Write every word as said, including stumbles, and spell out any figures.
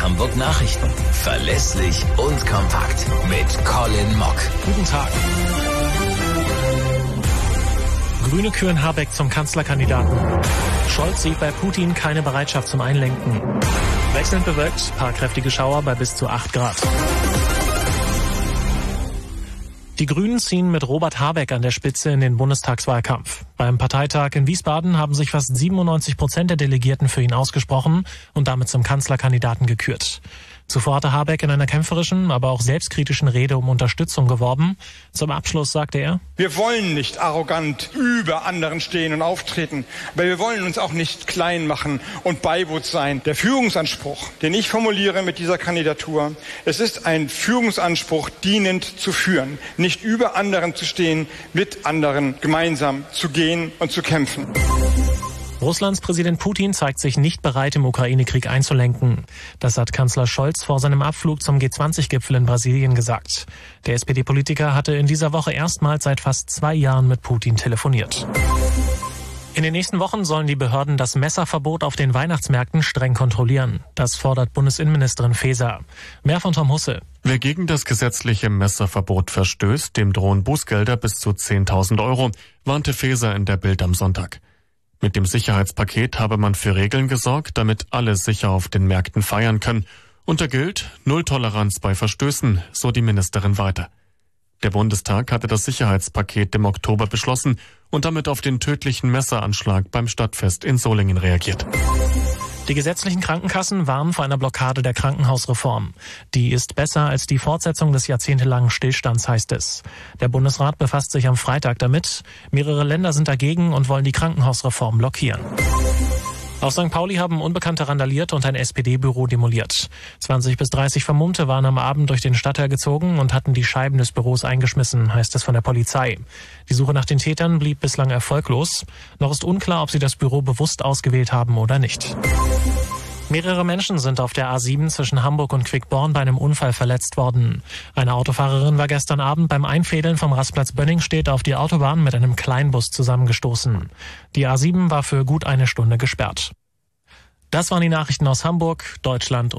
Hamburg Nachrichten. Verlässlich und kompakt mit Colin Mock. Guten Tag. Grüne küren Habeck zum Kanzlerkandidaten. Scholz sieht bei Putin keine Bereitschaft zum Einlenken. Wechselnd bewölkt, paar kräftige Schauer bei bis zu acht Grad. Die Grünen ziehen mit Robert Habeck an der Spitze in den Bundestagswahlkampf. Beim Parteitag in Wiesbaden haben sich fast siebenundneunzig Prozent der Delegierten für ihn ausgesprochen und damit zum Kanzlerkandidaten gekürt. Zuvor hatte Habeck in einer kämpferischen, aber auch selbstkritischen Rede um Unterstützung geworben. Zum Abschluss sagte er: Wir wollen nicht arrogant über anderen stehen und auftreten, aber wir wollen uns auch nicht klein machen und Beiboot sein. Der Führungsanspruch, den ich formuliere mit dieser Kandidatur, es ist ein Führungsanspruch, dienend zu führen, nicht über anderen zu stehen, mit anderen gemeinsam zu gehen und zu kämpfen. Russlands Präsident Putin zeigt sich nicht bereit, im Ukraine-Krieg einzulenken. Das hat Kanzler Scholz vor seinem Abflug zum G zwanzig Gipfel in Brasilien gesagt. Der S P D-Politiker hatte in dieser Woche erstmals seit fast zwei Jahren mit Putin telefoniert. In den nächsten Wochen sollen die Behörden das Messerverbot auf den Weihnachtsmärkten streng kontrollieren. Das fordert Bundesinnenministerin Faeser. Mehr von Tom Husse. Wer gegen das gesetzliche Messerverbot verstößt, dem drohen Bußgelder bis zu zehntausend Euro, warnte Faeser in der Bild am Sonntag. Mit dem Sicherheitspaket habe man für Regeln gesorgt, damit alle sicher auf den Märkten feiern können. Und da gilt Nulltoleranz bei Verstößen, so die Ministerin weiter. Der Bundestag hatte das Sicherheitspaket im Oktober beschlossen und damit auf den tödlichen Messeranschlag beim Stadtfest in Solingen reagiert. Die gesetzlichen Krankenkassen warnen vor einer Blockade der Krankenhausreform. Die ist besser als die Fortsetzung des jahrzehntelangen Stillstands, heißt es. Der Bundesrat befasst sich am Freitag damit. Mehrere Länder sind dagegen und wollen die Krankenhausreform blockieren. Auf Sankt Pauli haben Unbekannte randaliert und ein S P D-Büro demoliert. zwanzig bis dreißig Vermummte waren am Abend durch den Stadtteil gezogen und hatten die Scheiben des Büros eingeschmissen, heißt es von der Polizei. Die Suche nach den Tätern blieb bislang erfolglos. Noch ist unklar, ob sie das Büro bewusst ausgewählt haben oder nicht. Mehrere Menschen sind auf der A sieben zwischen Hamburg und Quickborn bei einem Unfall verletzt worden. Eine Autofahrerin war gestern Abend beim Einfädeln vom Rastplatz Bönningstedt auf die Autobahn mit einem Kleinbus zusammengestoßen. Die A sieben war für gut eine Stunde gesperrt. Das waren die Nachrichten aus Hamburg, Deutschland